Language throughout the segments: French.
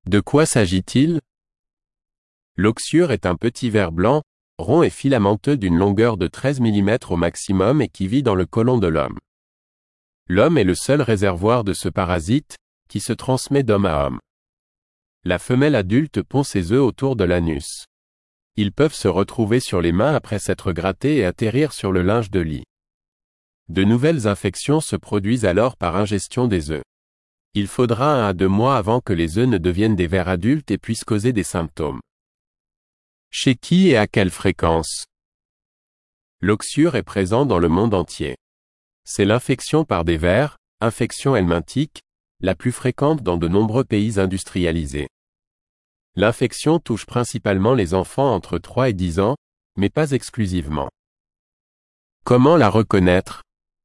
De quoi s'agit-il? L'oxyure est un petit ver blanc, rond et filamenteux d'une longueur de 13 mm au maximum et qui vit dans le côlon de l'homme. L'homme est le seul réservoir de ce parasite, qui se transmet d'homme à homme. La femelle adulte pond ses œufs autour de l'anus. Ils peuvent se retrouver sur les mains après s'être grattés et atterrir sur le linge de lit. De nouvelles infections se produisent alors par ingestion des œufs. Il faudra 1 à 2 mois avant que les œufs ne deviennent des vers adultes et puissent causer des symptômes. Chez qui et à quelle fréquence? L'oxyure est présent dans le monde entier. C'est l'infection par des vers, infection helminthique, la plus fréquente dans de nombreux pays industrialisés. L'infection touche principalement les enfants entre 3 et 10 ans, mais pas exclusivement. Comment la reconnaître?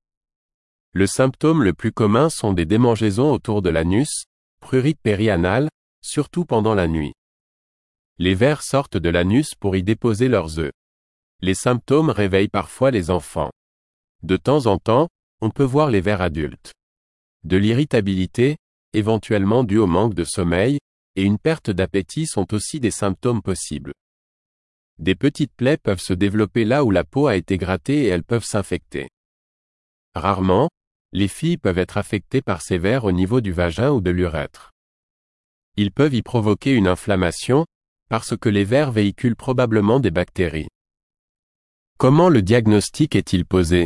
Le symptôme le plus commun sont des démangeaisons autour de l'anus, prurite périanale, surtout pendant la nuit. Les vers sortent de l'anus pour y déposer leurs œufs. Les symptômes réveillent parfois les enfants. De temps en temps, on peut voir les vers adultes. De l'irritabilité, éventuellement due au manque de sommeil, et une perte d'appétit sont aussi des symptômes possibles. Des petites plaies peuvent se développer là où la peau a été grattée et elles peuvent s'infecter. Rarement, les filles peuvent être affectées par ces vers au niveau du vagin ou de l'urètre. Ils peuvent y provoquer une inflammation, parce que les vers véhiculent probablement des bactéries. Comment le diagnostic est-il posé?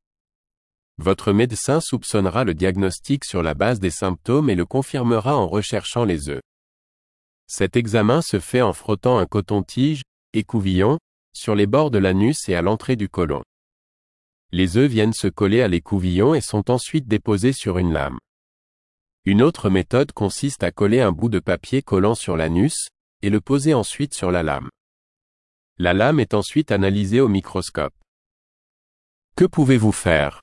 Votre médecin soupçonnera le diagnostic sur la base des symptômes et le confirmera en recherchant les œufs. Cet examen se fait en frottant un coton-tige, écouvillon, sur les bords de l'anus et à l'entrée du côlon. Les œufs viennent se coller à l'écouvillon et sont ensuite déposés sur une lame. Une autre méthode consiste à coller un bout de papier collant sur l'anus, et le poser ensuite sur la lame. La lame est ensuite analysée au microscope. Que pouvez-vous faire?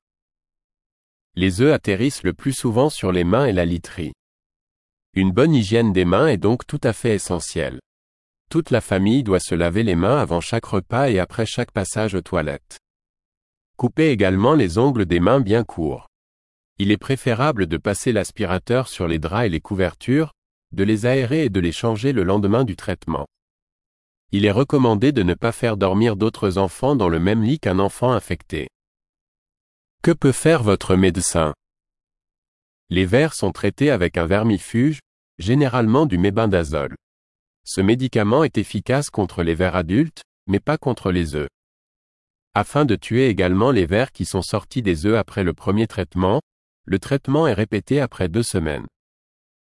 Les œufs atterrissent le plus souvent sur les mains et la literie. Une bonne hygiène des mains est donc tout à fait essentielle. Toute la famille doit se laver les mains avant chaque repas et après chaque passage aux toilettes. Coupez également les ongles des mains bien courts. Il est préférable de passer l'aspirateur sur les draps et les couvertures, de les aérer et de les changer le lendemain du traitement. Il est recommandé de ne pas faire dormir d'autres enfants dans le même lit qu'un enfant infecté. Que peut faire votre médecin? Les vers sont traités avec un vermifuge, généralement du mébendazole. Ce médicament est efficace contre les vers adultes, mais pas contre les œufs. Afin de tuer également les vers qui sont sortis des œufs après le premier traitement, le traitement est répété après 2 semaines.